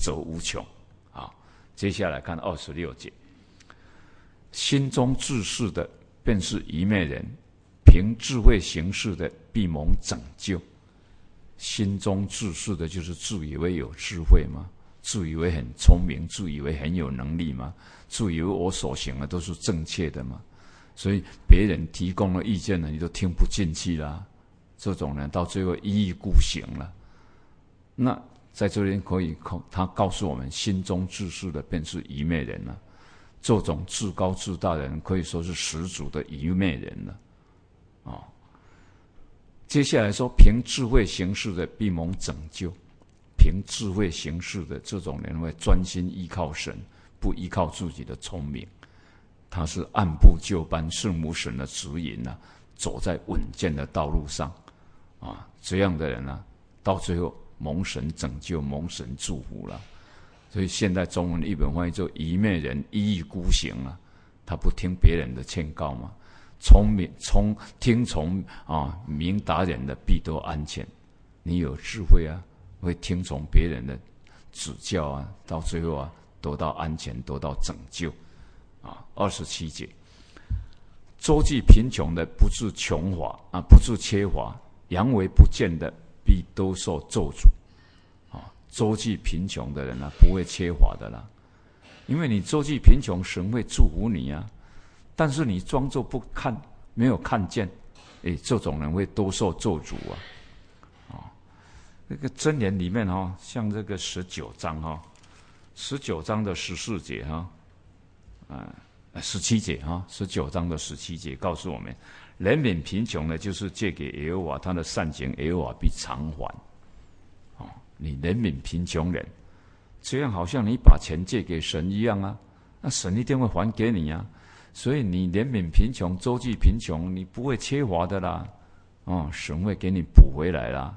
则无穷。接下来看26节，心中自恃的便是愚昧人，凭智慧行事的必蒙拯救。心中自恃的就是自以为有智慧吗？自以为很聪明，自以为很有能力吗？自以为我所行的都是正确的吗？所以别人提供的意见呢，你都听不进去啦。这种人到最后一意孤行了。那在这边他告诉我们，心中自恃的便是愚昧人了。这种自高自大的人，可以说是始祖的愚昧人了。接下来说，凭智慧行事的必蒙拯救。凭智慧行事的这种人会专心依靠神，不依靠自己的聪明。他是按部就班，圣母神的指引走在稳健的道路上。这样的人到最后蒙神拯救，蒙神祝福了。所以现在中文的译本翻译做愚昧人一意孤行他不听别人的劝告嘛。听从明达人的必得安全。你有智慧会听从别人的指教到最后得到安全，得到拯救。27节，周济贫穷的不致穷乏不致缺乏，佯为不见的必都受咒诅。周济贫穷的人不会缺乏的啦，因为你周济贫穷，神会祝福你但是你装作不看，没有看见，这种人会多受咒诅那个箴言里面像这个19章19章的14节17节19章的17节告诉我们，怜悯贫穷的，就是借给耶和华，他的善行耶和华必偿还。你怜悯贫穷人，这样好像你把钱借给神一样那神一定会还给你所以你怜悯贫穷，周济贫穷，你不会缺乏的啦。神会给你补回来啦。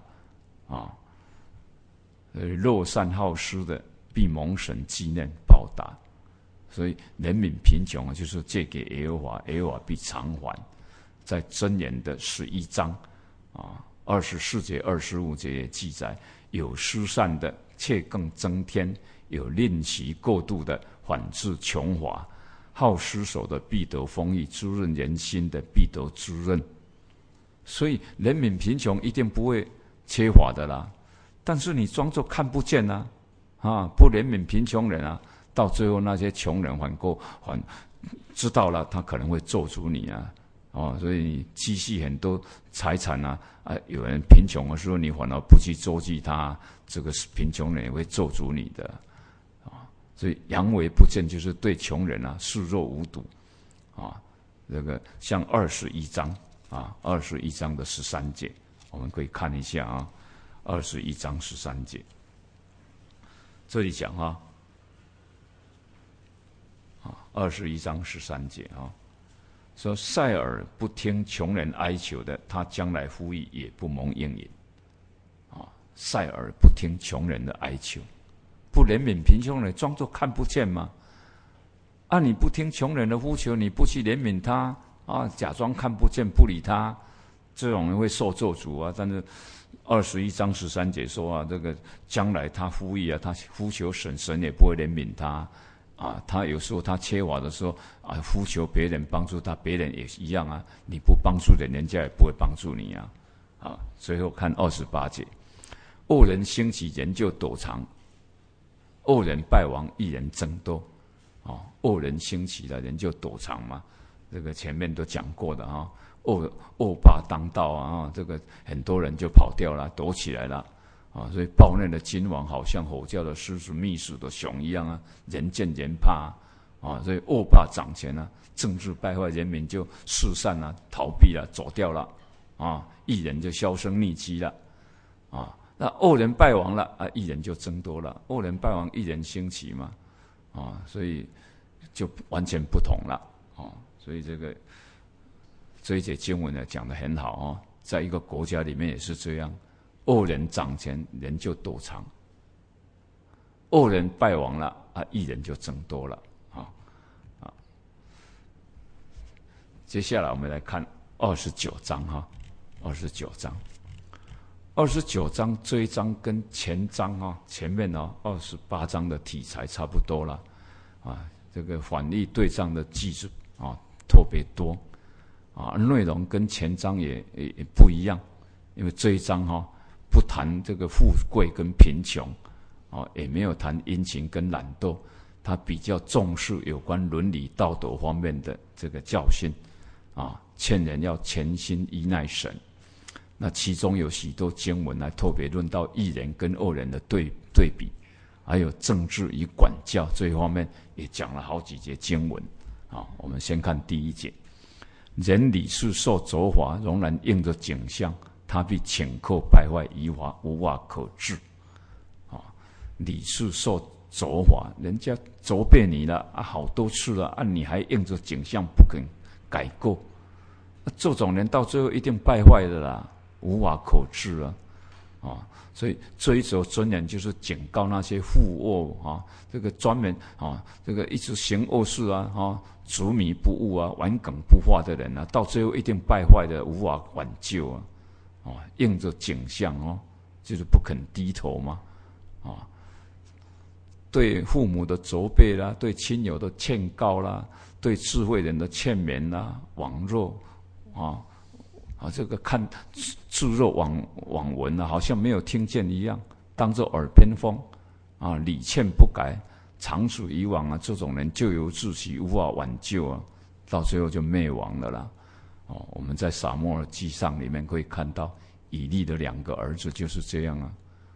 乐善好施的，必蒙神纪念报答。所以怜悯贫穷就是借给耶和华，耶和华必偿还。在箴言的11章24节、25节也记载，有施善的却更增添，有吝惜过度的反致穷乏，好施手的必得丰裕，滋润人心的必得滋润。所以怜悯贫穷一定不会缺乏的啦，但是你装作看不见不怜悯贫穷人到最后那些穷人还知道了，他可能会咒诅你所以你积蓄很多财产有人贫穷的时候，你反而不去周济他，这个贫穷人也会咒诅你的所以佯为不见，就是对穷人视若无睹这个像21章21章的13节，我们可以看一下21章13节，这里讲21章13节说塞尔不听穷人哀求的，他将来富裕也不蒙应允塞尔不听穷人的哀求，不怜悯贫穷人，装作看不见吗？你不听穷人的呼求，你不去怜悯他假装看不见不理他，这种人会受咒诅但是21章13节说这个将来他富裕他呼求神，神也不会怜悯他他有时候他缺乏的时候呼求别人帮助他，别人也一样你不帮助人，人家也不会帮助你最后看28节，恶人兴起，人就躲藏；恶人败亡，一人增多。恶人兴起了，人就躲藏嘛。这个前面都讲过的恶霸当道这个很多人就跑掉了，躲起来了所以暴虐的君王好像吼叫的狮子，觅食的熊一样人见人怕所以恶霸掌权政治败坏，人民就四散逃避了，走掉了义人就销声匿迹了那恶人败亡了义人就增多了，恶人败亡，义人兴起嘛所以就完全不同了所以这一节经文讲得很好在一个国家里面也是这样，恶人掌权，人就躲藏；恶人败亡了义人就增多了接下来我们来看29章29章 29章这一章跟前章啊，前面28章的题材差不多了啊，这个反例对仗的记述啊特别多啊，内容跟前章也不一样，因为这一章不谈这个富贵跟贫穷啊，也没有谈殷勤跟懒惰，他比较重视有关伦理道德方面的这个教训啊，劝人要全心依赖神。那其中有许多经文来特别论到义人跟恶人的对比，还有政治与管教这一方面也讲了好几节经文啊。我们先看第一节：人理事受责罚，仍然应着景象，他必顷刻败坏，无法可治。啊，理事受责罚，人家责备你了啊，好多次了啊，你还应着景象不肯改过，这种人到最后一定败坏的啦。无法可治啊！所以这一首箴言就是警告那些负恶啊，这个专门啊，这个一直行恶事啊，执迷不悟啊，顽梗不化的人啊，到最后一定败坏的，无法挽救啊！应着景象就是不肯低头嘛啊！对父母的责备啦，对亲友的劝告啦，对智慧人的劝勉啦，枉若这个看置若罔闻好像没有听见一样，当作耳边风啊，理劝不改，长此以往这种人咎由自取，无法挽救到最后就灭亡了啦。我们在撒母耳记上里面可以看到，以利的2个儿子就是这样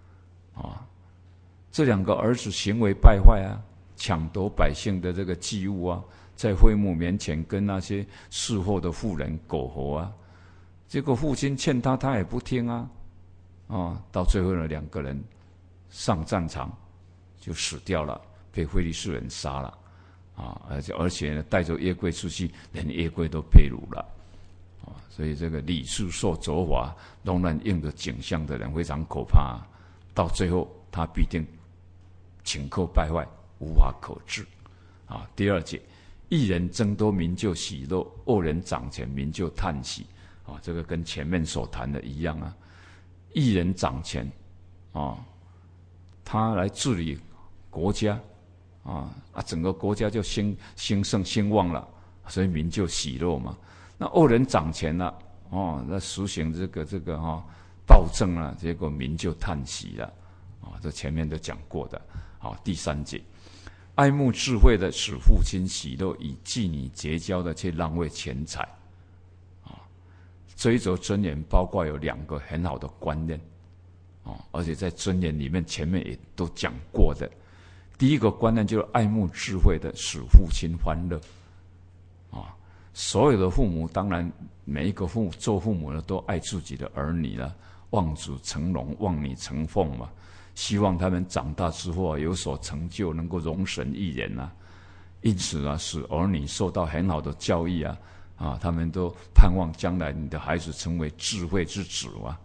这2个儿子行为败坏抢夺百姓的这个祭物在会幕面前跟那些事后的妇人苟合结果父亲劝他，他也不听到最后呢，2个人上战场就死掉了，被非利士人杀了而且呢，带着约柜出去，连约柜都被掳了所以这个理事受责罚，仍然应着景象的人非常可怕到最后他必定顷刻败坏，无法可治第2节，义人增多，民就喜乐；恶人掌权，民就叹息。这个跟前面所谈的一样义人掌权他来治理国家整个国家就兴盛兴旺了，所以民就喜乐嘛。那恶人掌权了那实行这个暴政了，结果民就叹息了这前面都讲过的第3节，爱慕智慧的使父亲喜乐，以妓女结交的去浪费钱财这一则箴言包括有2个很好的观念而且在箴言里面前面也都讲过的。第一个观念就是爱慕智慧的使父亲欢乐所有的父母，当然每一个做父母的都爱自己的儿女了，望子成龙，望女成凤嘛，希望他们长大之后有所成就，能够容神益人因此使儿女受到很好的教育他们都盼望将来你的孩子成为智慧之子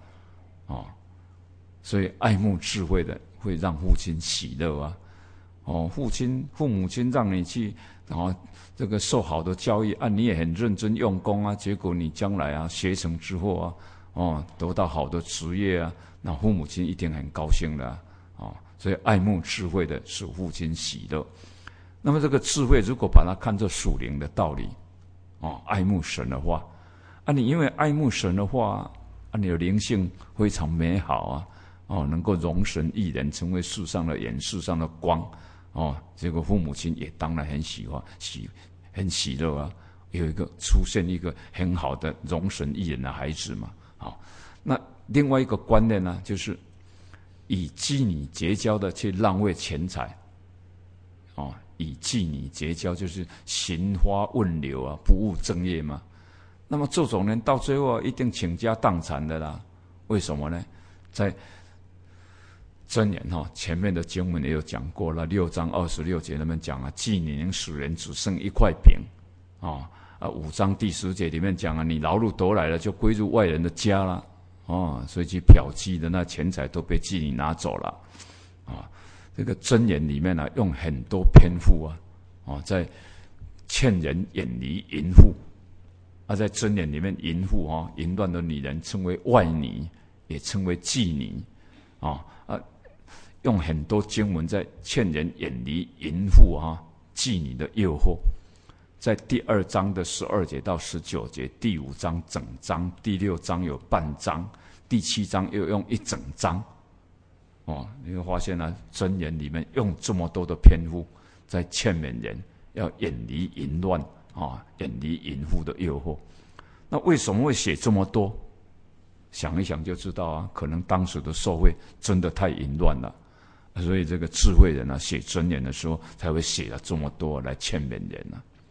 所以爱慕智慧的会让父亲喜乐父母亲让你去这个受好的教育你也很认真用功结果你将来学成之后得到好的职业那父母亲一定很高兴的所以爱慕智慧的使父亲喜乐。那么这个智慧如果把它看作属灵的道理爱慕神的话你因为爱慕神的话你的灵性非常美好能够容神益人，成为世上的盐，世上的光结果父母亲也当然很很喜乐出现一个很好的容神益人的孩子嘛那另外一个观念呢，就是以妓女结交的去浪费钱财以妓女结交就是行花问柳不务正业嘛。那么这种人到最后一定倾家荡产的啦。为什么呢？在箴言前面的经文也有讲过了，6章26节那边讲妓女能使人只剩1块饼5章第10节里面讲你劳碌得来了就归入外人的家了所以去嫖妓的那钱财都被妓女拿走了这个箴言里面用很多篇幅在劝人远离淫妇在箴言里面淫妇淫乱的女人称为外女， 也称为妓女用很多经文在劝人远离淫妇妓女的诱惑。在第2章的12节到19节，第5章整章，第6章有半章，第7章又用一整章。你会发现箴言里面用这么多的篇幅在劝勉人要远离淫乱远离淫妇的诱惑。那为什么会写这么多？想一想就知道可能当时的社会真的太淫乱了，所以这个智慧人写箴言的时候才会写了这么多来劝勉人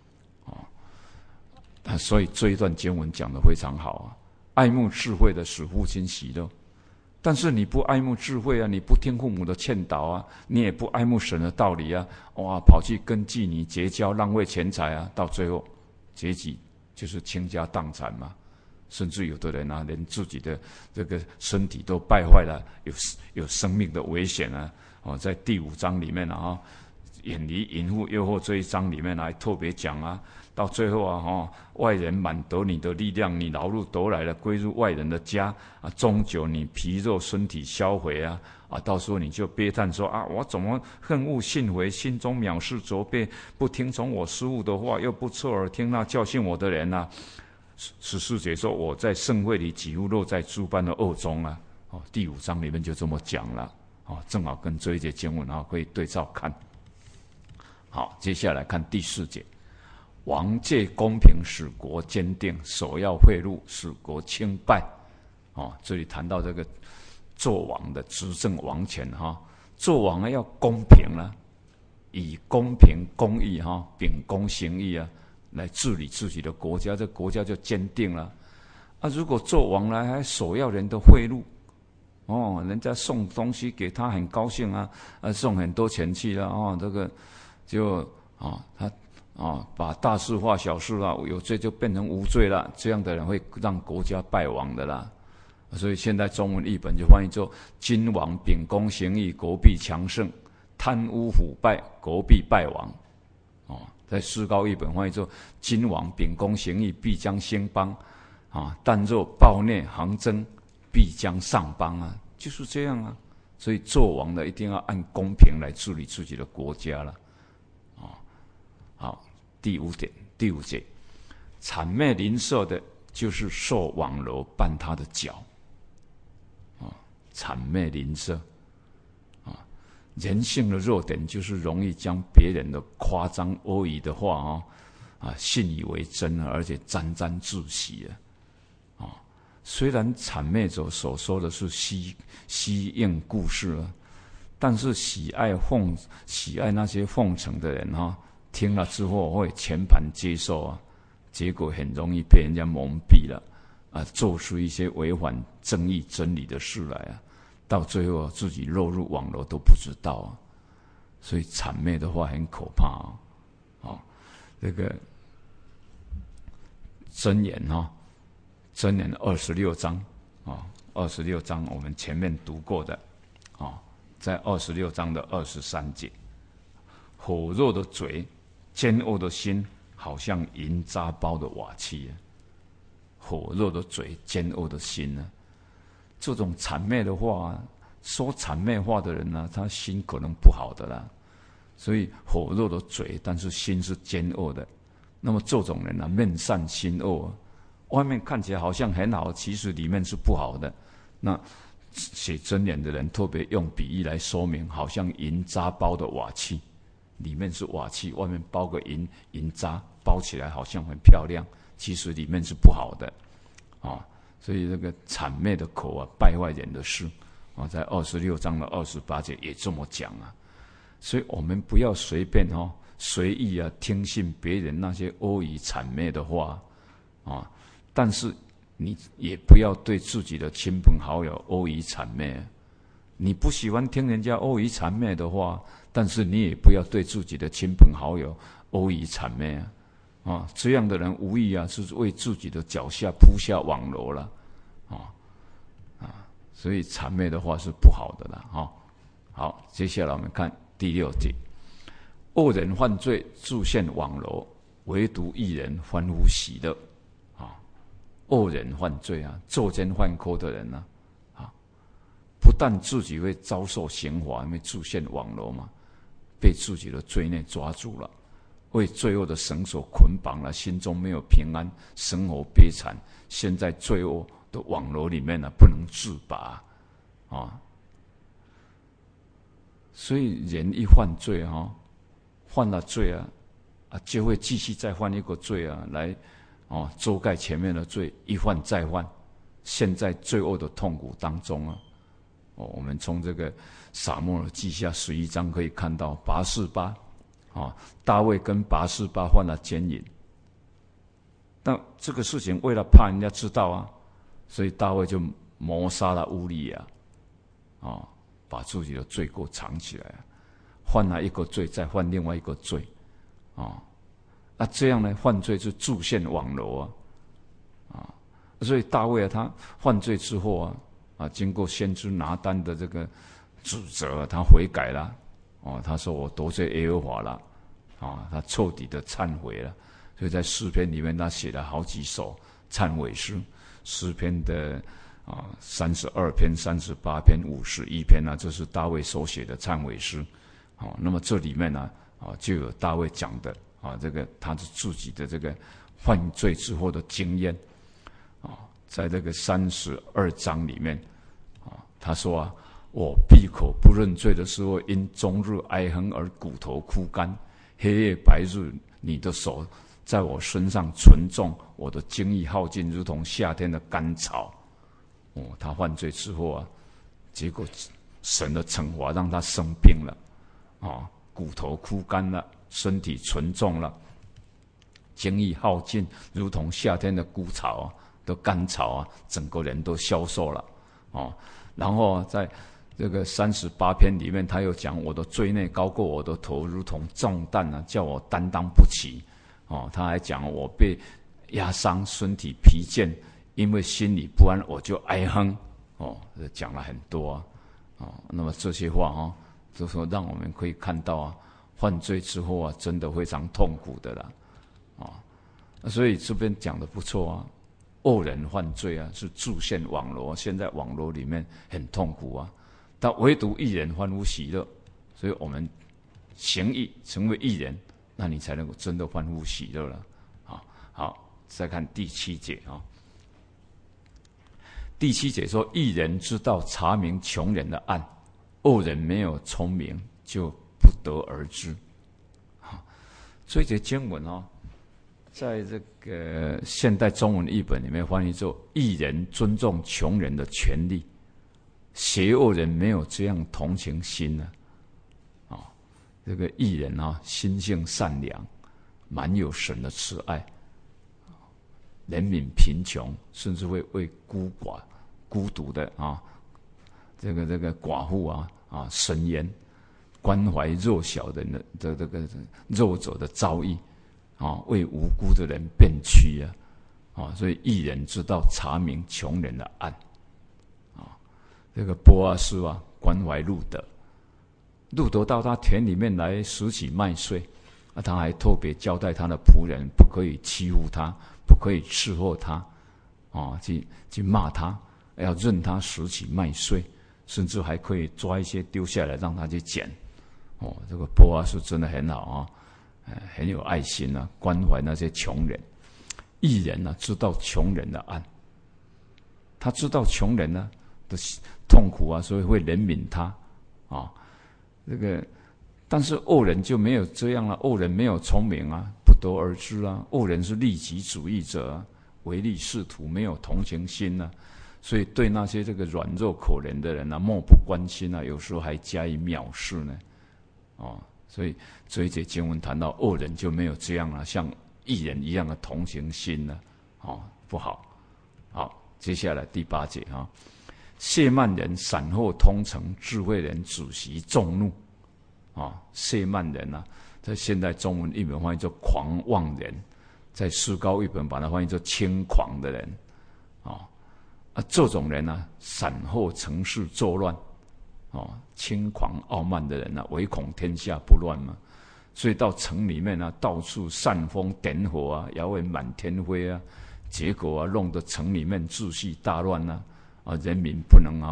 所以这一段经文讲得非常好爱慕智慧的使父亲喜乐。但是你不爱慕智慧你不听父母的劝导你也不爱慕神的道理跑去跟妓女结交，浪费钱财到最后结局就是倾家荡产嘛。甚至有的人连自己的这个身体都败坏了，有生命的危险在第5章里面远离淫妇诱惑这一章里面还特别讲到最后外人满得你的力量，你劳碌得来了，归入外人的家终究你皮肉身体销毁到时候你就悲叹说我怎么恨恶信回，心中藐视责备，不听从我师父的话，又不侧耳听那教训我的人14节说我在盛会里几乎落在诸般的恶中第5章里面就这么讲了正好跟这一节经文可以对照看。好，接下来看第4节，王借公平使国坚定，首要贿赂使国倾败这里谈到这个做王的执政王权做王要公平以公平公义秉公行义来治理自己的国家，这国家就坚定了如果做王来还首要人的贿赂人家送东西给他很高兴送很多钱去了这个就他把大事化小事有罪就变成无罪了，这样的人会让国家败亡的啦。所以现在中文译本就翻译作君王秉公行义，国必强盛；贪污腐败，国必败亡。在诗高译本翻译作君王秉公行义，必将兴邦但若暴虐横征，必将丧邦就是这样所以做王的一定要按公平来治理自己的国家了好，第5节，谄媚邻舍的就是受网罗绊他的脚谄媚邻舍人性的弱点就是容易将别人的夸张阿谀的话信以为真而且沾沾自喜虽然谄媚者所说的是虚应故事但是喜爱那些奉承的人听了之后会全盘接受结果很容易被人家蒙蔽了做出一些违反正义真理的事来到最后自己落入网络都不知道所以谄媚的话很可怕这个箴言箴言26章26章我们前面读过的在26章的23节，火热的嘴，奸恶的心，好像银渣包的瓦器火热的嘴，奸恶的心这种谄媚的话说谄媚话的人他心可能不好的啦，所以火热的嘴，但是心是奸恶的。那么这种人面善心恶外面看起来好像很好，其实里面是不好的。那写箴言的人特别用比喻来说明，好像银渣包的瓦器，里面是瓦器，外面包个银渣，包起来好像很漂亮，其实里面是不好的所以这个谄媚的口败坏人的事在26章的28节也这么讲所以我们不要随便随意听信别人那些阿谀谄媚的话但是你也不要对自己的亲朋好友阿谀谄媚你不喜欢听人家阿谀谄媚的话，但是你也不要对自己的亲朋好友阿谀谄媚这样的人无疑是为自己的脚下铺下网罗了所以谄媚的话是不好的啦好，接下来我们看第6节，恶人犯罪，自陷网罗，唯独义人欢呼喜乐恶人犯罪作奸犯科的人不但自己会遭受刑罚，因为自陷网罗嘛，被自己的罪孽抓住了，为罪恶的绳索捆绑了，心中没有平安，生活悲惨，陷在罪恶的网罗里面不能自拔啊。所以人一犯罪犯了罪就会继续再犯一个罪来遮盖前面的罪，一犯再犯，陷在罪恶的痛苦当中我们从这个撒母耳记下11章可以看到，拔示巴大卫跟拔示巴犯了奸淫，但这个事情为了怕人家知道所以大卫就谋杀了乌利亚把自己的罪过藏起来犯了一个罪再犯另外一个罪这样呢，犯罪是自陷网罗所以大卫他犯罪之后经过先知拿单的这个指责，他悔改了他说我得罪耶和华了他彻底的忏悔了。所以在诗篇里面他写了好几首忏悔诗，诗篇的32篇、38篇、51篇这是大卫所写的忏悔诗那么这里面就有大卫讲的这个他自己的这个犯罪之后的经验在这个32章里面他说我闭口不认罪的时候，因终日哀哼而骨头枯干，黑夜白日你的手在我身上存重，我的精力耗尽，如同夏天的干草他犯罪之后结果神的惩罚让他生病了骨头枯干了，身体沉重了，精力耗尽，如同夏天的枯草的干草整个人都消瘦了然后在这个38篇里面，他又讲我的罪孽高过我的头，如同重担叫我担当不起他还讲我被压伤，身体疲倦，因为心里不安，我就哀哼讲了很多那么这些话就说让我们可以看到犯罪之后真的非常痛苦的啦所以这边讲的不错恶人犯罪是自陷网罗，陷在网罗里面很痛苦但唯独义人欢呼喜乐，所以我们行义成为义人，那你才能够真的欢呼喜乐了好，再看第7节第7节说，义人知道查明穷人的案，恶人没有聪明，就不得而知这一节经文在这个现代中文译本里面翻译作义人尊重穷人的权利，邪恶人没有这样同情心这个义人心性善良，满有神的慈爱，怜悯贫穷，甚至会为孤独的这个寡妇伸冤，关怀弱小的人的这个弱者的遭遇为无辜的人辩屈所以义人知道查明穷人的案这个波阿斯关怀路德到他田里面来拾起麦穗他还特别交代他的仆人不可以欺负他，不可以伺候他去骂他，要任他拾起麦穗，甚至还可以抓一些丢下来让他去捡这个波阿斯真的很好很有爱心关怀那些穷人。义人知道穷人的案，他知道穷人的痛苦所以会怜悯他这个但是恶人就没有这样了，恶人没有聪明不得而知恶人是利己主义者唯利是图，没有同情心所以对那些这个软弱可怜的人漠不关心有时候还加以藐视呢所以这一节经文谈到恶人就没有这样像义人一样的同情心不好。好，接下来第8节亵慢人闪后通城，智慧人止息众怒亵慢人在现代中文译本翻译作狂妄人，在诗高译本把它翻译作轻狂的人这种人闪后城市作乱轻狂傲慢的人唯恐天下不乱嘛，所以到城里面到处煽风点火摇尾满天飞结果弄得城里面秩序大乱人民不能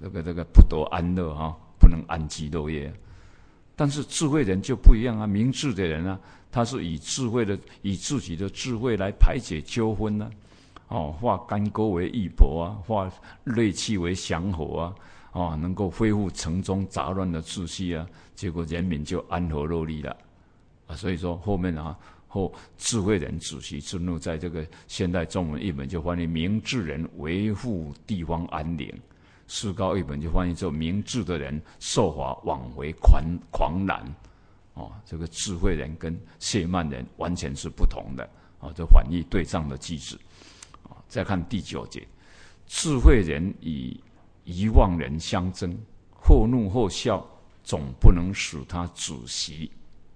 这个不得安乐哈，不能安居乐业。但是智慧人就不一样啊，明智的人啊，他是以自己的智慧来排解纠纷呢，化干戈为玉帛啊，化锐气为祥和啊，能够恢复城中杂乱的秩序啊，结果人民就安和乐利了啊。所以说后面智慧人子息之怒，在这个现代中文译本就翻译明智人维护地方安宁，世高译本就翻译作明智的人受法枉为狂澜。这个智慧人跟懈慢人完全是不同的这反义对仗的句子。再看第9节，智慧人与遗忘人相争，或怒或笑，总不能使他止息。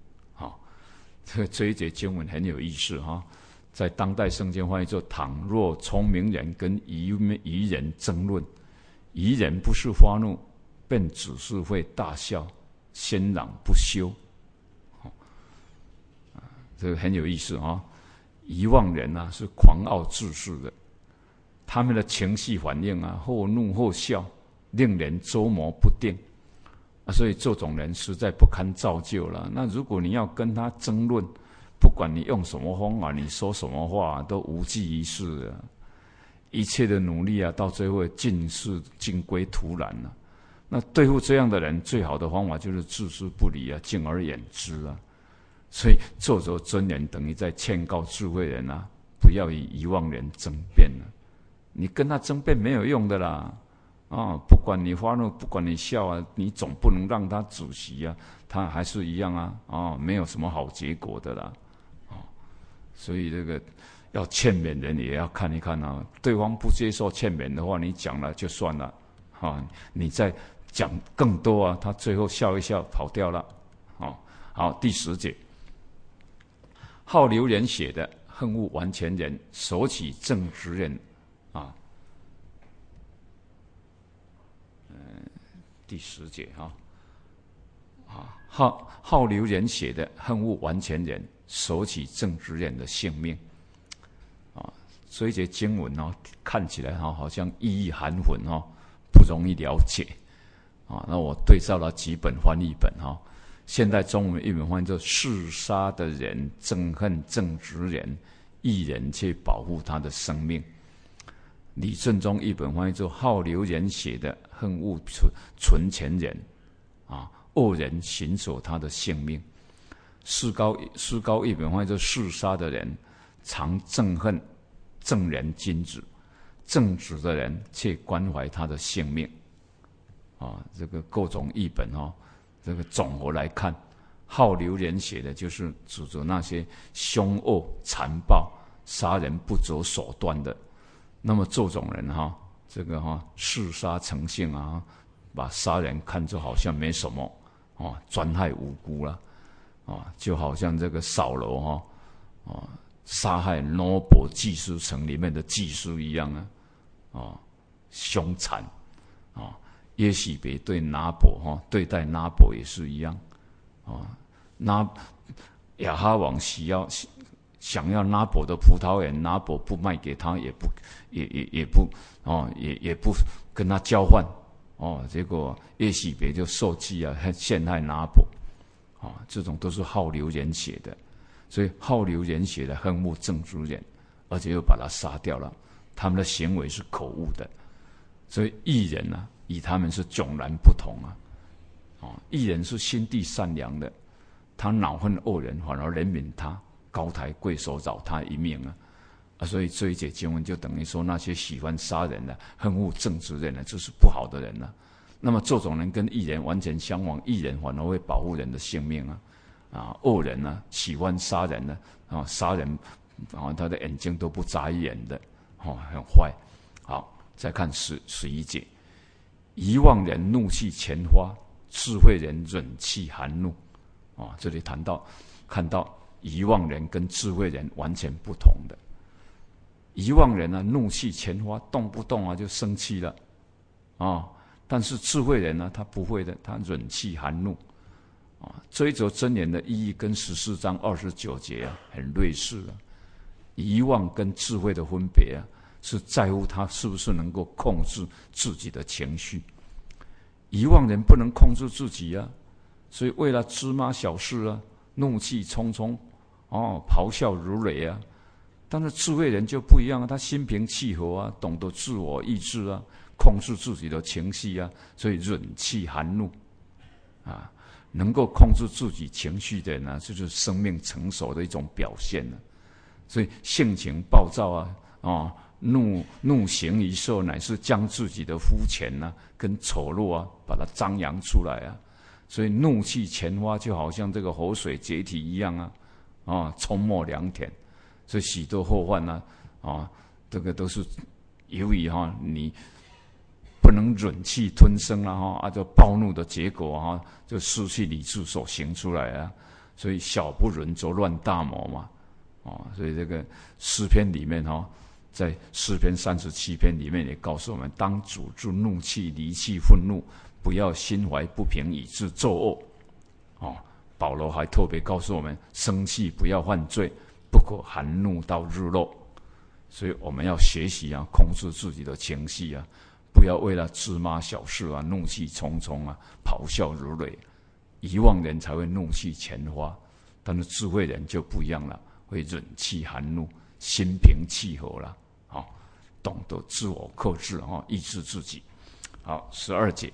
这一节经文很有意思在当代圣经翻译作：倘若聪明人跟愚人争论，愚人不是发怒，便只是会大笑，喧嚷不休。这个很有意思遗忘人是狂傲自恃的，他们的情绪反应或怒或笑，令人捉摸不定所以这种人实在不堪造就了。那如果你要跟他争论，不管你用什么方法，你说什么话都无济于事一切的努力到最后尽归徒然那对付这样的人，最好的方法就是置之不理敬而远之所以作者真言等于在劝告智慧人不要与遗忘人争辩你跟他争辩没有用的啦不管你发怒，不管你笑你总不能让他止息他还是一样没有什么好结果的啦所以这个要劝勉人也要看一看对方不接受劝勉的话，你讲了就算了你再讲更多他最后笑一笑跑掉了好，第10节，好流人血的恨恶完全人，手起正直人第10节好流人血的恨恶完全人，手起正直人的性命所以这经文看起来好像意义含混不容易了解那我对照了几本翻译本现代中文译本翻译作：嗜杀的人憎恨正直人，义人却保护他的生命。李正中译本翻译作：好流人血的恨恶纯全人恶人寻索他的性命。世高译本翻译作：嗜杀的人常憎恨正人君子，正直的人却关怀他的性命这个各种译本这个总和来看，好流人血的就是指着那些凶恶残暴、杀人不择手段的。那么这种人这个嗜杀成性把杀人看作好像没什么专害无辜了就好像这个扫罗杀害挪伯祭司城里面的祭司一样凶残耶洗别对拿伯对待拿伯也是一样亚哈王想要拿伯的葡萄园，拿伯不卖给他，也不跟他交换结果耶洗别就受气陷害拿伯这种都是好流人血的。所以好流人血的恨恶正直人，而且又把他杀掉了，他们的行为是可恶的。所以义人与他们是迥然不同义人是心地善良的，他恼恨恶人，反而怜悯他，高抬贵手饶他一命所以这一节经文就等于说，那些喜欢杀人的、恨恶正直人的，这是不好的人那么这种人跟义人完全相反，义人反而会保护人的性命恶人喜欢杀人的杀人他的眼睛都不眨一眼的很坏。好，再看11节，遗忘人怒气前发，智慧人忍气含怒这里看到遗忘人跟智慧人完全不同的。遗忘人怒气前发，动不动就生气了但是智慧人他不会的，他忍气含怒这一则箴言的意义跟14章29节很类似遗忘跟智慧的分别是在乎他是不是能够控制自己的情绪遗忘人不能控制自己啊，所以为了芝麻小事啊，怒气冲冲，咆哮如雷啊。但是智慧人就不一样啊，他心平气和啊，懂得自我意志啊，控制自己的情绪啊，所以忍气含怒啊，能够控制自己情绪的人呢，就是生命成熟的一种表现啊。所以性情暴躁啊，怒行一色，乃是将自己的肤浅啊跟丑陋啊，把它张扬出来啊。所以怒气前发，就好像这个河水解体一样啊，冲没良田。所以许多后患呢，这个都是由于你不能忍气吞声了就暴怒的结果就失去理智所行出来啊。所以小不忍则乱大谋嘛，所以这个诗篇里面在诗篇37篇里面也告诉我们，当阻住怒气，离弃愤怒，不要心怀不平以致作恶。保罗还特别告诉我们，生气不要犯罪，不可含怒到日落。所以我们要学习控制自己的情绪不要为了芝麻小事怒气冲冲咆哮如雷。遗忘人才会怒气前发，但是智慧人就不一样了，会忍气含怒，心平气和了，懂得自我克制抑制自己。好，12节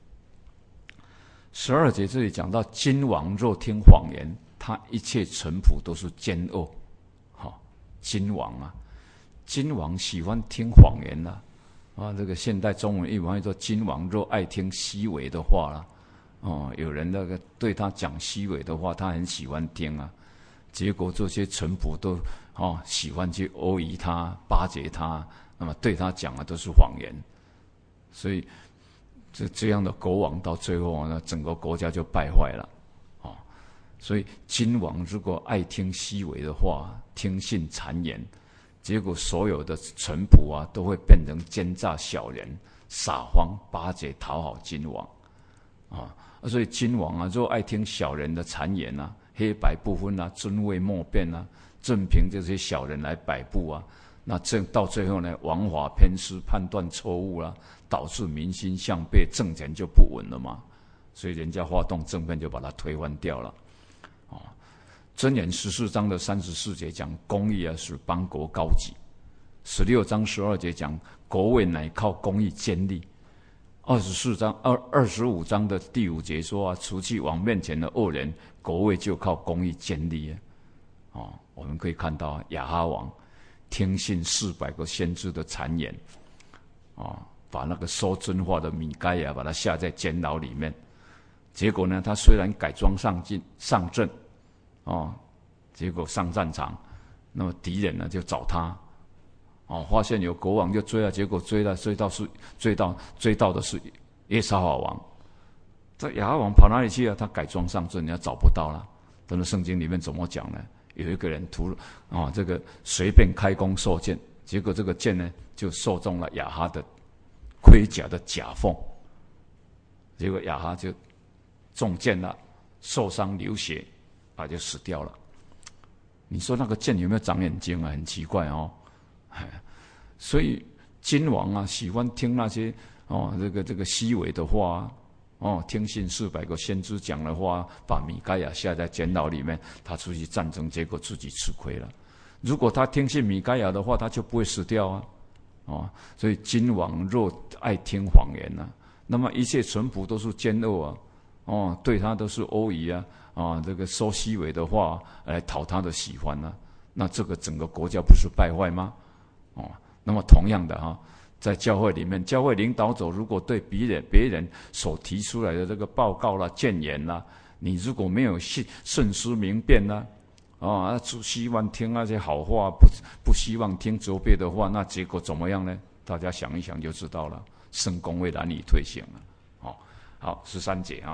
这里讲到，君王若听谎言，他一切臣仆都是奸恶。君王喜欢听谎言这个现代中文译文会说，君王若爱听虚伪的话有人那个对他讲虚伪的话，他很喜欢听结果这些臣仆都喜欢去阿谀他、巴结他，那么对他讲的都是谎言。所以这样的国王到最后呢，整个国家就败坏了所以君王如果爱听虚伪的话，听信谗言，结果所有的臣仆都会变成奸诈小人，撒谎巴结讨好君王所以君王若爱听小人的谗言黑白不分尊位莫辨任凭这些小人来摆布那到最后呢，王法偏失，判断错误导致民心向背，政权就不稳了嘛。所以人家发动政变就把它推翻掉了箴言14章的34节讲，公义使邦国高举。16章12节讲，国位乃靠公义建立。25章的第5节说除去王面前的恶人，国位就靠公义建立我们可以看到亚哈王听信400个先知的谗言把那个说真话的米该亚把他下在监牢里面。结果呢，他虽然改装上阵结果上战场，那么敌人呢就找他发现有国王就追结果追到的是耶沙法王。这亚哈王跑哪里去他改装上阵，人家找不到了。但是圣经里面怎么讲呢？有一个人这个随便开弓射箭，结果这个箭呢就射中了亚哈的盔甲的甲缝，结果亚哈就中箭了，受伤流血就死掉了。你说那个箭有没有长眼睛很奇怪所以君王喜欢听那些这个虚伪的话听信400个先知讲的话，把米该亚下在监牢里面，他出去战争，结果自己吃亏了。如果他听信米该亚的话，他就不会死掉所以君王若爱听谎言那么一切臣仆都是奸恶对他都是阿谀这个说虚伪的话来讨他的喜欢那这个整个国家不是败坏吗？那么同样的在教会里面，教会领导者如果对别人所提出来的这个报告谏言你如果没有慎思明辨只希望听那些好话，不希望听责备的话，那结果怎么样呢？大家想一想就知道了，圣公会难以退行了好，13节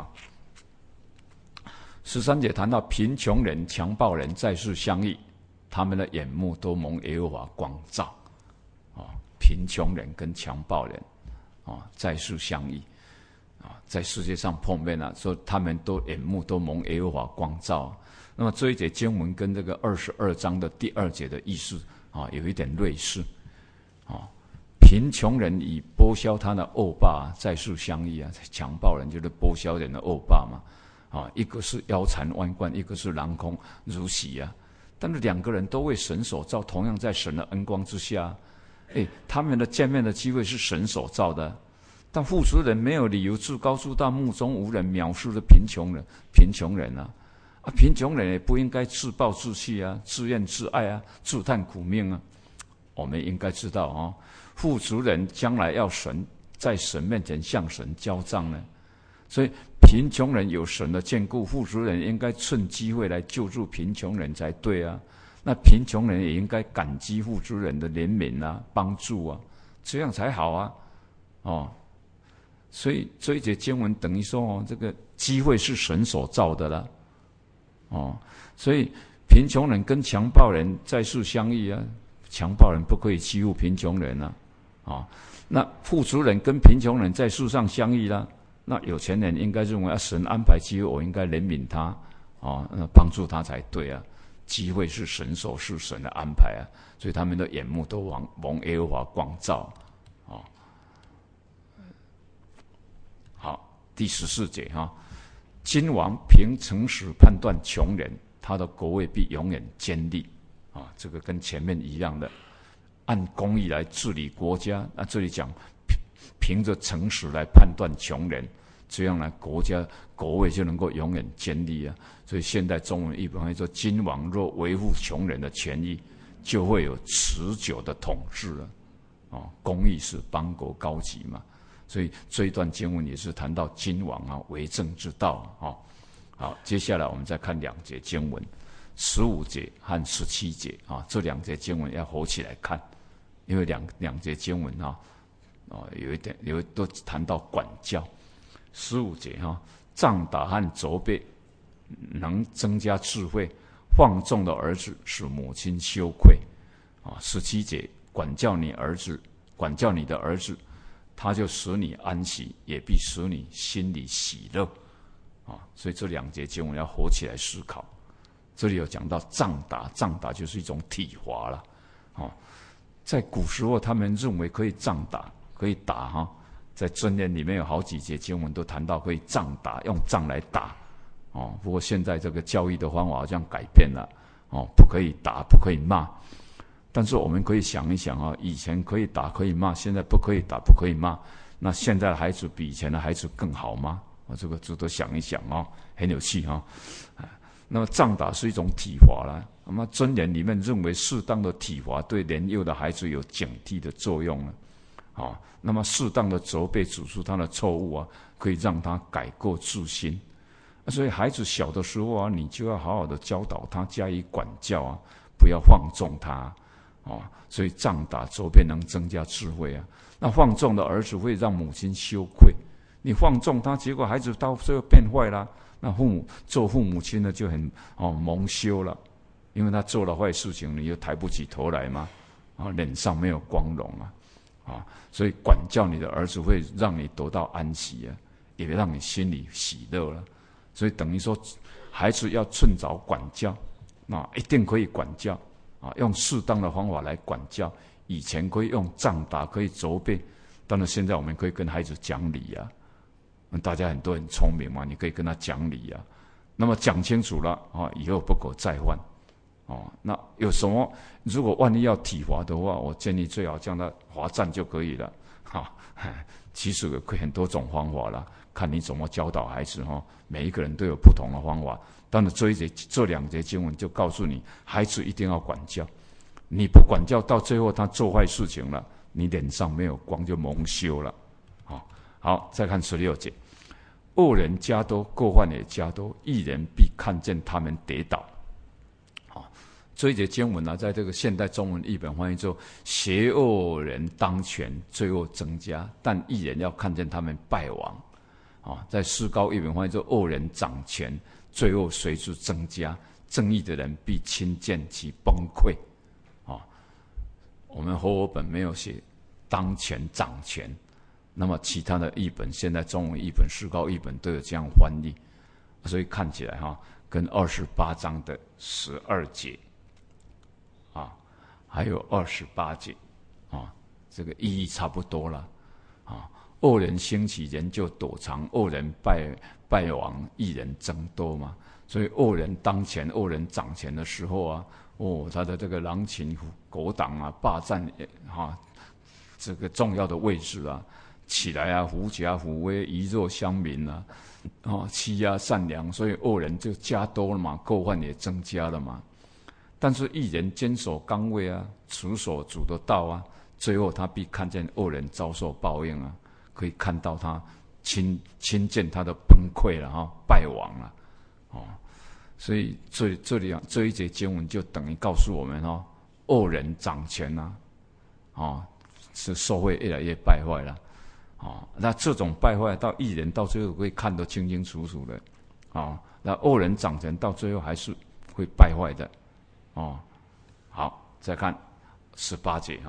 13节谈到贫穷人、强暴人在世相遇，他们的眼目都蒙耶和华光照贫穷人跟强暴人在世相遇在世界上碰面说他们都眼目都蒙耶和华光照。那么这一节经文跟这个22章的第2节的意思有一点类似贫穷人以剥削他的恶霸在世相依啊，强暴人就是剥削人的恶霸嘛，一个是腰缠万贯，一个是囊空如洗啊。但是两个人都为神所造，同样在神的恩光之下，他们的见面的机会是神所造的。但富足人没有理由自高自大、目中无人、藐视的贫穷人啊，贫穷人也不应该自暴自弃啊、自怨自艾啊、自叹苦命啊。我们应该知道富足人将来要在神面前向神交账呢，所以贫穷人有神的眷顾，富足人应该趁机会来救助贫穷人才对啊。那贫穷人也应该感激富足人的怜悯啊、帮助啊，这样才好啊。所以这一节经文等于说这个机会是神所造的啦。所以贫穷人跟强暴人在世相依啊，强暴人不可以欺负贫穷人啊。那富足人跟贫穷人在世上相依啦，那有钱人应该认为神安排机会，我应该怜悯他帮助他才对啊。机会是神所赐，神的安排啊，所以他们的眼目都蒙耶和华光照好，第14节君王凭诚实判断穷人，他的国位必永远坚立这个跟前面一样的，按公义来治理国家。那这里讲凭着诚实来判断穷人，这样呢国位就能够永远坚立啊。所以现代中文译本会说，君王若维护穷人的权益，就会有持久的统治了公义是邦国高级嘛，所以这一段经文也是谈到君王为政之道好，接下来我们再看2节经文，15节和17节这2节经文要合起来看，因为两节经文有都谈到管教。15节杖打和责备能增加智慧，放纵的儿子使母亲羞愧17节管教你的儿子，他就使你安息，也必使你心里喜乐所以这2节经文要合起来思考。这里有讲到杖打就是一种体罚了在古时候他们认为可以杖打，可以打在箴言里面有好几节经文都谈到可以杖打，用杖来打不过现在这个教育的方法好像改变了不可以打，不可以骂。但是我们可以想一想以前可以打可以骂，现在不可以打不可以骂，那现在的孩子比以前的孩子更好吗？这个值得想一想很有趣那么杖打是一种体罚啦，那么箴言里面认为适当的体罚对年幼的孩子有警惕的作用那么适当的责备指出他的错误可以让他改过自新。所以孩子小的时候你就要好好的教导他，加以管教不要放纵他所以杖打责备能增加智慧那放纵的儿子会让母亲羞愧，你放纵他，结果孩子到最后变坏了，那做父母亲的就很蒙羞了，因为他做了坏事情，你又抬不起头来嘛脸上没有光荣所以管教你的儿子会让你得到安息也让你心里喜乐了。所以等于说孩子要趁早管教一定可以管教用适当的方法来管教。以前可以用杖打，可以责备，当然现在我们可以跟孩子讲理大家很多很聪明嘛，你可以跟他讲理那么讲清楚了以后不可再犯那有什么如果万一要体罚的话，我建议最好将他罚站就可以了其实有很多种方法啦，看你怎么教导孩子每一个人都有不同的方法。当然这2节经文就告诉你，孩子一定要管教，你不管教到最后他做坏事情了，你脸上没有光就蒙羞了好，再看16节，恶人加多，过犯也加多，义人必看见他们跌倒这一节经文在这个现代中文译本翻译之后，邪恶人当权，罪恶增加，但义人要看见他们败亡在诗高译本翻译之后，恶人掌权，罪恶随之增加，正义的人必亲见其崩溃我们和合本没有写当权掌权，那么其他的译本，现在中文译本、诗高译本都有这样翻译，所以看起来跟28章的12节还有28节这个意义差不多了啊。恶人兴起，人就躲藏；恶人败亡，一人增多嘛。所以恶人当前、恶人掌权的时候啊，他的这个狼群狗党啊，霸占这个重要的位置啊，起来啊，狐假虎威，夷弱乡民啊，欺压善良，所以恶人就加多了嘛，构犯也增加了嘛。但是义人坚守岗位啊，持守主的道啊，最后他必看见恶人遭受报应啊，可以看到他亲见他的崩溃了败亡了所以这一节经文就等于告诉我们恶人掌权是社会越来越败坏了那这种败坏到义人到最后会看得清清楚楚的那恶人掌权到最后还是会败坏的好，再看18节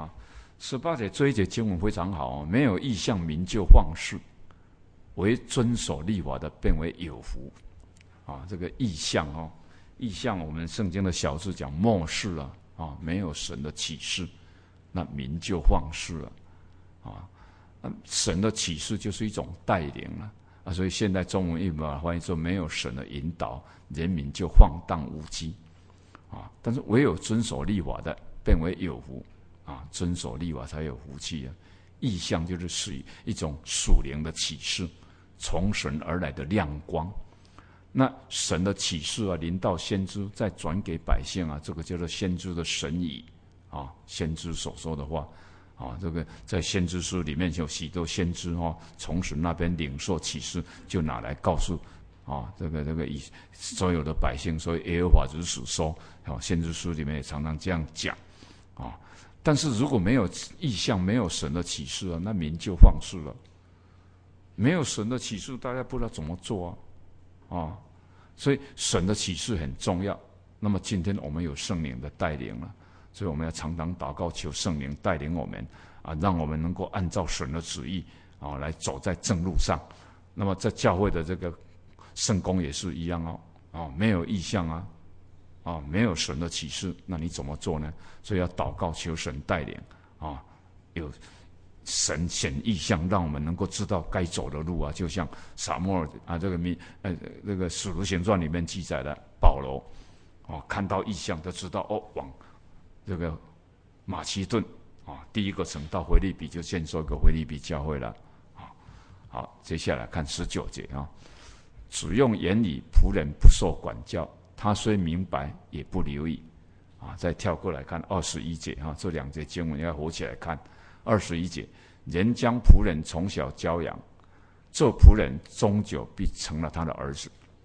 18节这一节经文非常好没有异象，民就放肆；为遵守律法的，变为有福这个异象异象我们圣经的小字讲末世没有神的启示，那民就放肆了神的启示就是一种带领了所以现在中文译本翻译说没有神的引导，人民就放荡无稽但是唯有遵守律法的，变为有福遵守律法才有福气异象就是属于一种属灵的启示，从神而来的亮光。那神的启示临到先知，再转给百姓这个叫做先知的神语先知所说的话这个在先知书里面有许多先知从神那边领受启示，就拿来告诉这个以所有的百姓。所以耶和华如此说先知书里面也常常这样讲但是如果没有异象，没有神的启示那民就放肆了。没有神的启示，大家不知道怎么做所以神的启示很重要。那么今天我们有圣灵的带领了，所以我们要常常祷告，求圣灵带领我们让我们能够按照神的旨意来走在正路上。那么在教会的这个圣工也是一样没有异象没有神的启示，那你怎么做呢？所以要祷告，求神带领有神显异象，让我们能够知道该走的路就像撒母耳这个使徒行传里面记载的保罗看到异象就知道往这个马其顿第一个城到腓立比，就建设一个腓立比教会了好，接下来看19节只用言语，仆人不受管教，他虽明白也不留意再跳过来看21节这两节经文要合起来看。21节，人将仆人从小教养，这仆人终究必成了他的儿子。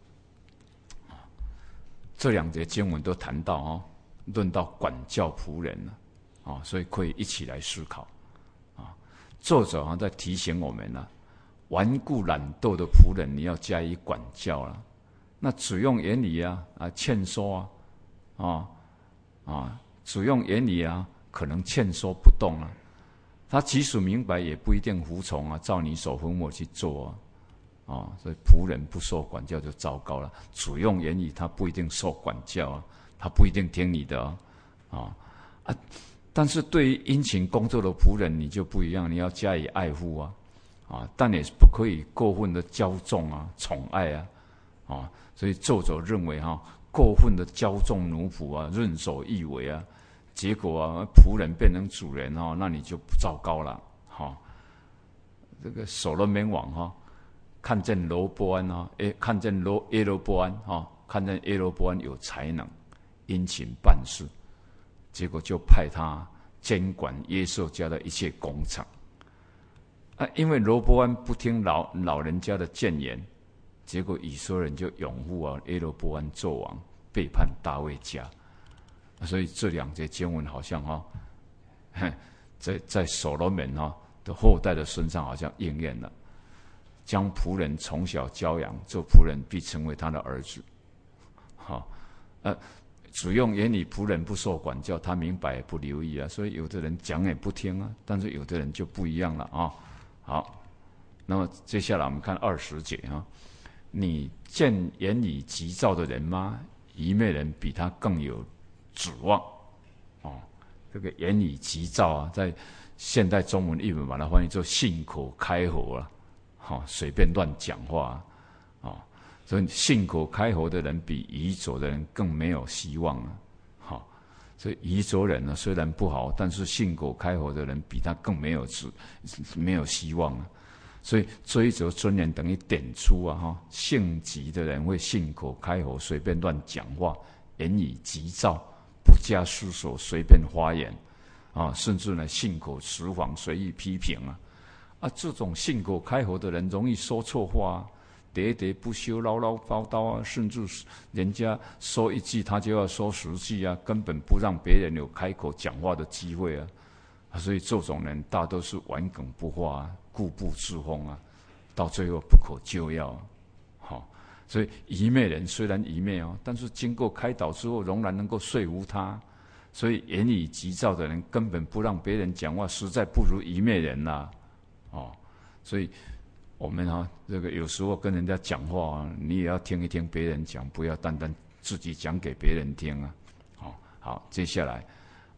这两节经文都谈到论到管教仆人了所以可以一起来思考作者在提醒我们顽固懒惰的仆人你要加以管教了。那只用言语劝说只用言语可能劝说不动他即使明白也不一定服从照你所吩咐去做所以仆人不受管教就糟糕了。只用言语他不一定受管教他不一定听你的但是对于殷勤工作的仆人你就不一样，你要加以爱护但也不可以过分的骄纵宠爱所以作者认为过分的骄纵奴仆任所欲为结果仆人变成主人那你就不糟糕了这个所罗门王看见罗波安看见耶罗波安看见耶罗波安有才能，殷勤办事，结果就派他监管约瑟家的一切工厂因为罗波安不听老人家的谏言，结果以色列人就拥护耶罗波安做王，背叛大卫家。所以这两节经文好像在所罗门的后代的身上好像应验了。将仆人从小教养，这仆人必成为他的儿子。只用言语，仆人不受管教，他明白也不留意所以有的人讲也不听但是有的人就不一样了好，那么接下来我们看20节你见言语急躁的人吗？愚昧人比他更有指望这个言语急躁啊，在现代中文译本把它翻译作信口开河了，随便乱讲话啊，所以信口开河的人比愚拙的人更没有希望了。所以愚拙人呢，虽然不好，但是信口开河的人比他更没有希望了。所以追求尊严等于点出性急的人会信口开河，随便乱讲话，言语急躁，不加思索，随便发言甚至呢信口雌黄，随意批评这种信口开河的人容易说错话喋喋不休，唠唠叨叨甚至人家说一句他就要说10句根本不让别人有开口讲话的机会所以这种人大都是顽梗不化固步自封到最后不可救药所以愚昧人虽然愚昧但是经过开导之后仍然能够说服他。所以言语急躁的人根本不让别人讲话，实在不如愚昧人所以我们这个有时候跟人家讲话你也要听一听别人讲，不要单单自己讲给别人听好，接下来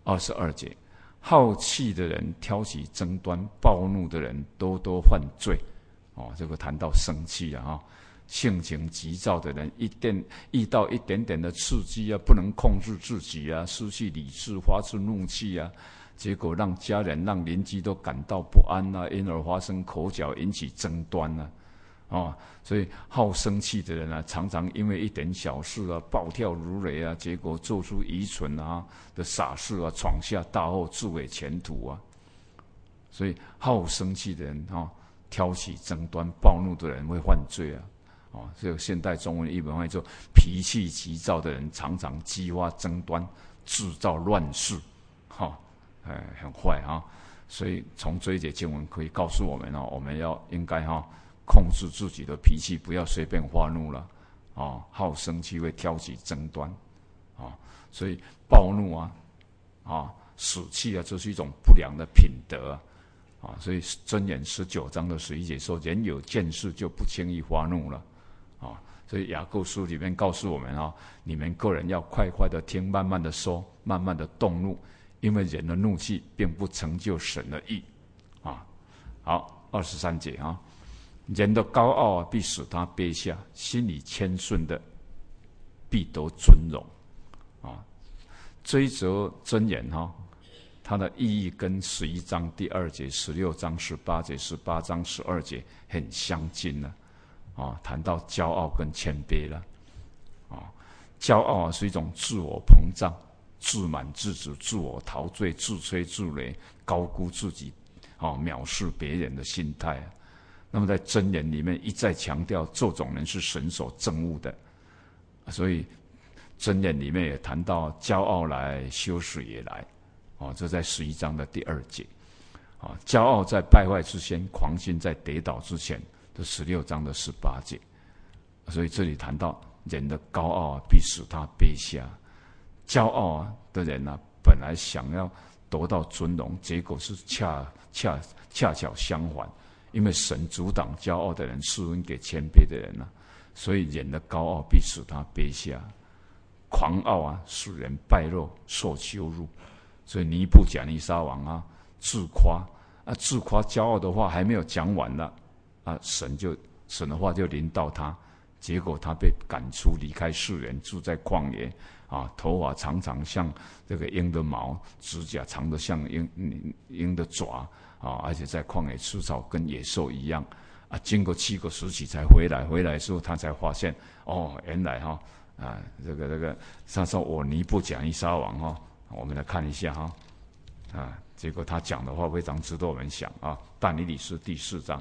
22节，好气的人挑起争端，暴怒的人多多犯罪这个谈到生气性情急躁的人遇到一点点的刺激不能控制自己失去理智，发出怒气结果让家人让邻居都感到不安因而发生口角，引起争端所以好生气的人常常因为一点小事暴跳如雷结果做出愚蠢的傻事闯下大祸，自毁前途所以好生气的人挑起争端，暴怒的人会犯罪这个现代中文译本会说脾气急躁的人常常激发争端，制造乱事很坏所以从这一节经文可以告诉我们我们应该控制自己的脾气，不要随便发怒了好生气会挑起争端所以暴怒死气这是一种不良的品德所以箴言19章的11节说，人有见识就不轻易发怒了所以雅各书里面告诉我们你们个人要快快的听，慢慢的说，慢慢的动怒，因为人的怒气并不成就神的义好，23节人的高傲必使他卑下，心里谦顺的必得尊荣追责箴言它的意义跟11章第2节、16章18节、18章12节很相近谈到骄傲跟谦卑了骄傲是一种自我膨胀、自满自足、自我陶醉、自吹自擂、高估自己藐视别人的心态那么在箴言里面一再强调这种人是神所憎恶的所以箴言里面也谈到骄傲来，羞耻也来这在11章的第2节骄傲在败坏之前，狂心在跌倒之前，这16章的18节所以这里谈到人的高傲必使他卑下，骄傲的人本来想要得到尊荣，结果是恰巧相反，因为神阻挡骄傲的人，施恩给谦卑的人所以人的高傲必使他卑下，狂傲使人败落受羞辱。所以尼布甲尼撒王自夸自夸骄傲的话还没有讲完了神的话就临到他，结果他被赶出，离开世人，住在旷野头发长长像这个鹰的毛，指甲长得像鹰的爪而且在旷野吃草，跟野兽一样经过7个时期才回来的时候他才发现原来这个上说我尼布甲尼撒王我们来看一下结果他讲的话非常值得我们想但以理书第4章，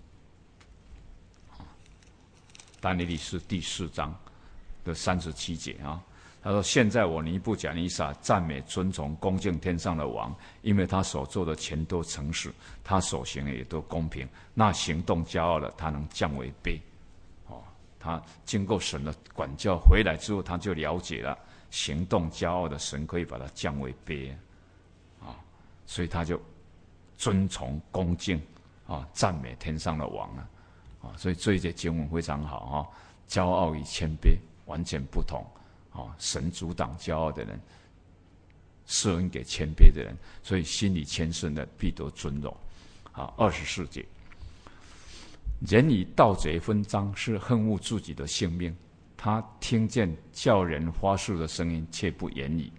但以理书第4章的37节他说：现在我尼布甲尼撒赞美尊崇恭敬天上的王，因为他所做的全都诚实，他所行的也都公平。那行动骄傲的，他能降为卑。他经过神的管教回来之后，他就了解了行动骄傲的神可以把他降为卑所以他就尊崇恭敬赞美天上的王所以这一节经文非常好骄傲与谦卑完全不同神阻挡骄傲的人， 施恩给谦卑的人，所以心里谦逊的必得尊荣。好，24节，人以盗贼分赃，是恨恶自己的性命。他听见叫人发誓的声音，却不言语。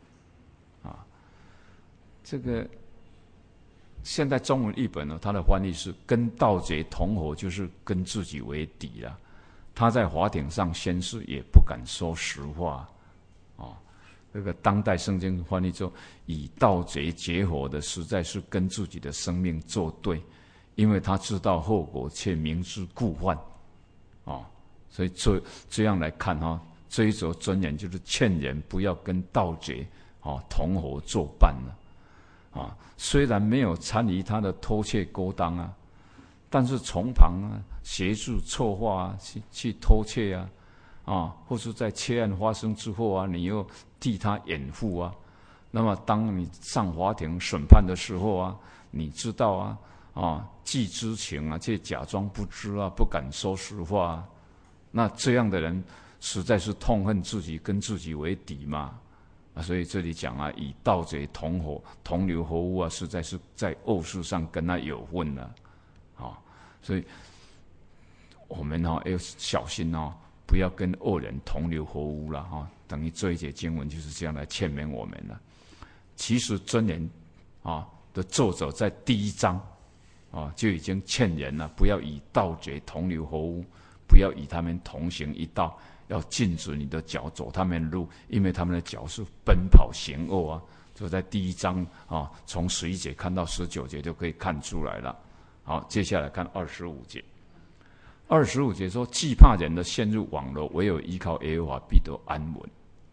这个现代中文译本呢，它的翻译是跟盗贼同伙，就是跟自己为敌了。他在法庭上宣誓，也不敢说实话。这个当代圣经翻译说，以盗贼结伙的，实在是跟自己的生命作对，因为他知道后果，却明知故犯。所以这样来看这一则箴言就是劝人不要跟盗贼同伙作伴了。虽然没有参与他的偷窃勾当但是从旁协助策划去偷窃或是在窃案发生之后你又替他掩护那么当你上法庭审判的时候你知道既知情却假装不知不敢说实话那这样的人实在是痛恨自己，跟自己为敌嘛。所以这里讲以盗贼同伙同流合污实在是在恶事上跟他有份了所以我们要小心不要跟恶人同流合污了等于这一节经文就是这样来劝勉我们了。其实箴言的作者在第1章就已经劝人了，不要以盗贼同流合污，不要与他们同行一道，要禁止你的脚走他们的路，因为他们的脚是奔跑行恶就在第1章从11节看到19节就可以看出来了。好，接下来看25节。25节说，惧怕人的陷入网罗，唯有依靠耶和华必得安稳。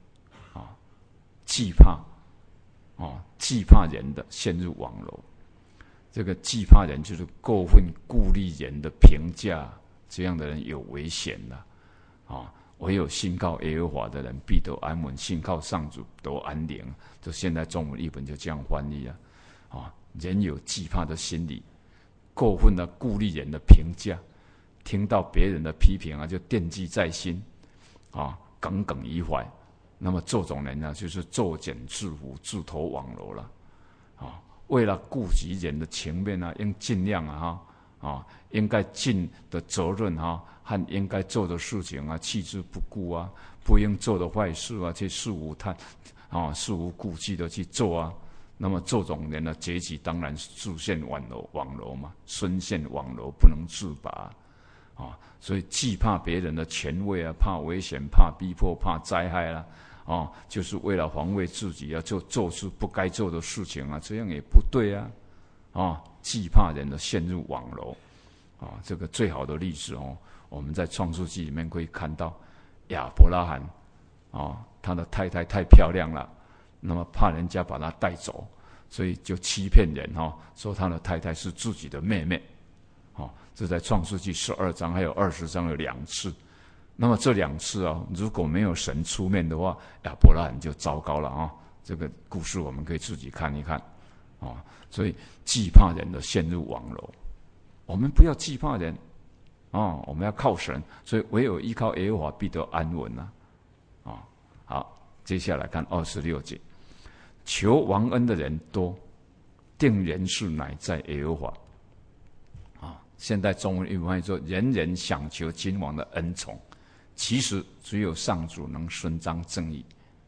惧怕人的陷入网罗，这个惧怕人就是过分顾虑人的评价，这样的人有危险了唯有信靠耶和华的人必得安稳，信靠上主得安宁。就现在中文译本就这样翻译人有惧怕的心理，过分的顾虑人的评价，听到别人的批评就惦记在心耿耿于怀。那么这种人就是作茧自缚，自投网罗了为了顾及人的情面应尽量应该尽的责任和应该做的事情弃之不顾不应做的坏事去事无顾忌的去做那么这种人的结局当然是自陷网罗嘛，深陷网罗不能自拔所以既怕别人的权威怕危险，怕逼迫，怕灾害就是为了防卫自己就做出不该做的事情这样也不对既怕人的陷入网罗这个最好的例子我们在创世纪里面可以看到亚伯拉罕他的太太太漂亮了，那么怕人家把他带走，所以就欺骗人说他的太太是自己的妹妹这在创世纪12章还有20章有2次。那么这2次如果没有神出面的话，亚伯拉罕就糟糕了这个故事我们可以自己看一看所以惧怕人的陷入网罗，我们不要惧怕人我们要靠神，所以唯有依靠耶和华必得安稳好，接下来看26节，求王恩的人多，定人事乃在耶和华现代中文译本说，人人想求君王的恩宠，其实只有上主能伸张正义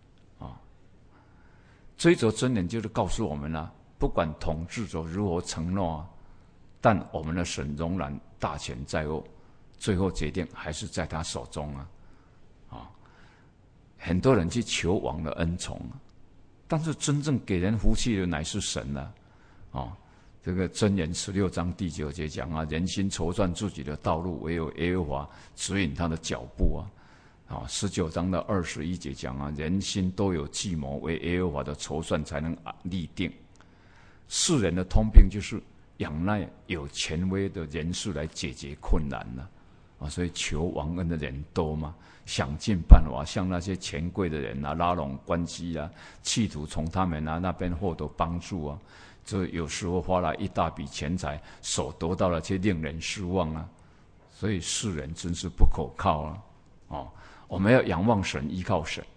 这一则箴言就是告诉我们不管统治者如何承诺但我们的神仍然大权在握，最后决定还是在他手中很多人去求王的恩宠但是真正给人福气的乃是神这个箴言16章第9节讲人心筹算自己的道路，唯有耶和华指引他的脚步19章的21节讲人心都有计谋，为耶和华的筹算才能立定。世人的通病就是仰赖有权威的人士来解决困难所以求王恩的人多嘛，想尽办法向那些权贵的人拉拢关系企图从他们那边获得帮助这有时候花了一大笔钱财，所得到了却令人失望所以世人真是不可靠我们要仰望神，依靠神，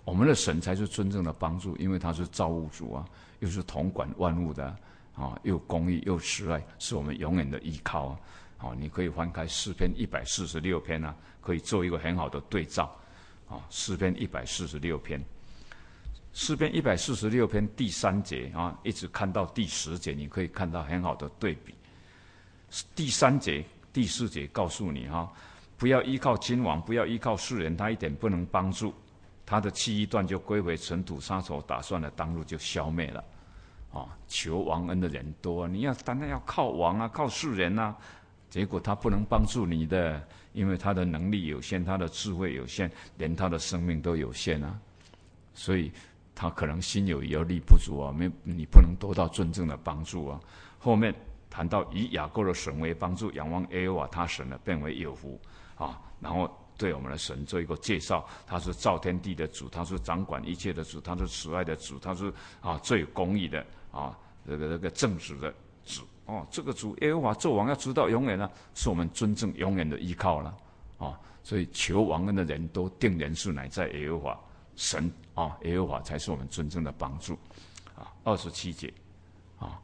我们的神才是真正的帮助，因为他是造物主啊，又是统管万物的啊，又公义又慈爱，是我们永远的依靠啊。好，你可以翻开诗篇146篇啊，可以做一个很好的对照啊。诗篇146篇，诗篇146篇第3节啊，一直看到第10节，你可以看到很好的对比。第3节、第4节告诉你哈，不要依靠君王，不要依靠世人，他一点不能帮助。他的气一断就归回尘土，杀手打算的当路就消灭了。啊，求王恩的人多啊，你要单单要靠王啊，靠世人啊，结果他不能帮助你的，因为他的能力有限，他的智慧有限，连他的生命都有限啊。所以他可能心有余而力不足啊，你不能得到真正的帮助啊。后面谈到以雅各的神为帮助，仰望耶和华他神的，变为有福啊。然后对我们的神做一个介绍，他是造天地的主，他是掌管一切的主，他是慈爱的主，他是最公义的啊，这个正直的主哦。这个主耶和华做王要直到永远呢，是我们真正永远的依靠了啊。所以求王恩的人都定人数乃在耶和华神啊，耶和华才是我们真正的帮助啊。27节啊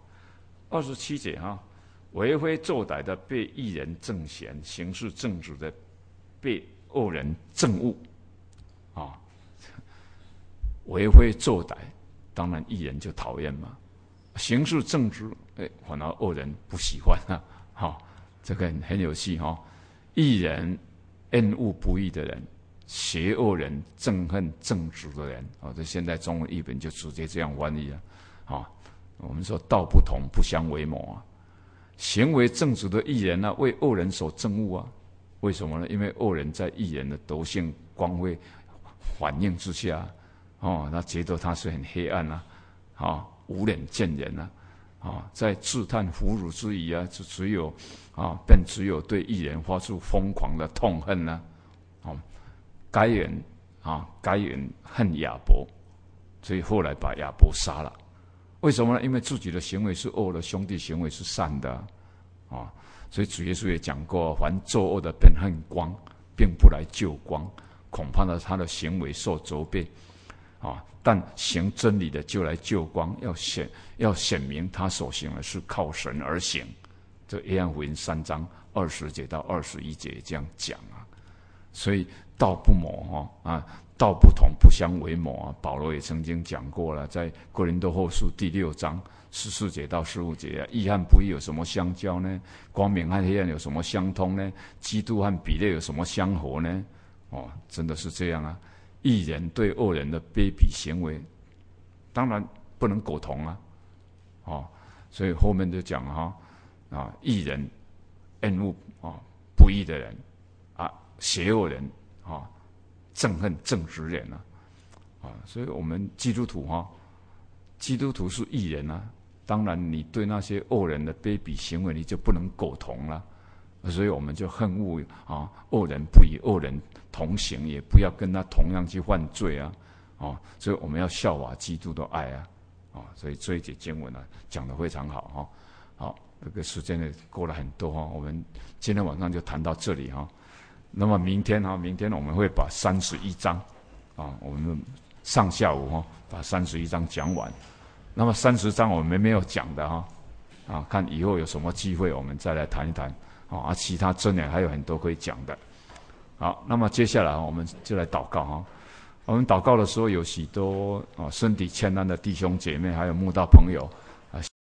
，27节哈，为非作歹的被义人正嫌，行事正直的被恶人憎恶啊。为非作歹，当然义人就讨厌嘛；行事正直，反而恶人不喜欢啊。哈，这个很有戏哈。义人厌恶不义的人，邪恶人憎恨正直的人啊。这现在中文译本就直接这样翻译了啊。我们说道不同，不相为谋啊。行为正直的义人呢，为恶人所憎恶啊。为什么呢？因为恶人在义人的德性光辉反映之下，他觉得他是很黑暗啊，无脸见人啊，在自叹俘虏之余啊，只有对义人发出疯狂的痛恨啊。该人恨亚伯，所以后来把亚伯杀了。为什么呢？因为自己的行为是恶的，兄弟行为是善的啊。所以主耶稣也讲过，凡作恶的便恨光，并不来救光，恐怕呢他的行为受责备啊。但行真理的就来救光，要显明他所行的是靠神而行。这约翰福音3章20节到21节这样讲啊。所以道不谋道不同不相为谋啊。保罗也曾经讲过了，在哥林多后书第6章14节到15节啊，义和不义有什么相交呢？光明和黑暗有什么相通呢？基督和比列有什么相合呢？真的是这样啊。义人对恶人的卑鄙行为，当然不能苟同啊。所以后面就讲义人厌恶不义的人啊，邪恶人憎恨正直人所以我们基督徒是义人啊。当然你对那些恶人的卑鄙行为你就不能苟同了，所以我们就恨恶恶人，不与恶人同行，也不要跟他同样去犯罪所以我们要效法基督的爱所以这一节经文讲得非常好好，这个时间呢过了很多我们今天晚上就谈到这里那么明天我们会把31章我们上下午把31章讲完。那么30章我们没有讲的看以后有什么机会我们再来谈一谈其他真言还有很多可以讲的。好，那么接下来我们就来祷告我们祷告的时候有许多身体欠安的弟兄姐妹还有慕道朋友